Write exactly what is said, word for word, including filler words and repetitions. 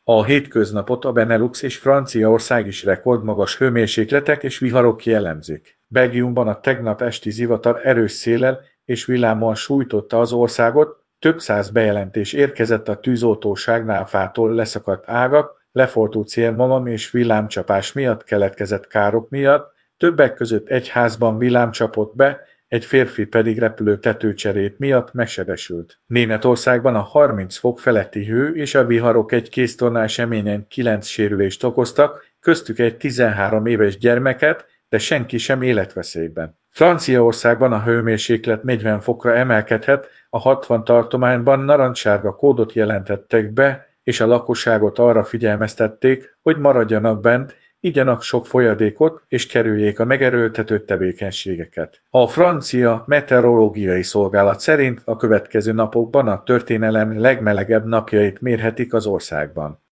A hétköznapot a Benelux és Franciaország is rekordmagas hőmérsékletek és viharok jellemzik. Belgiumban a tegnap esti zivatar erős széllel és villámmal sújtotta az országot, több száz bejelentés érkezett a tűzoltóságnál fától leszakadt ágak, lefordult szélmalom és villámcsapás miatt keletkezett károk miatt, többek között egy házban villám csapott be, egy férfi pedig repülő tetőcserét miatt megsebesült. Németországban a harminc fok feletti hő és a viharok egy kéztorna eseményen kilenc sérülést okoztak, köztük egy tizenhárom éves gyermeket, de senki sem életveszélyben. Franciaországban a hőmérséklet negyven fokra emelkedhet, a hatvan tartományban narancssárga kódot jelentettek be, és a lakosságot arra figyelmeztették, hogy maradjanak bent, igyanak sok folyadékot és kerüljék a megerőltető tevékenységeket. A francia meteorológiai szolgálat szerint a következő napokban a történelem legmelegebb napjait mérhetik az országban.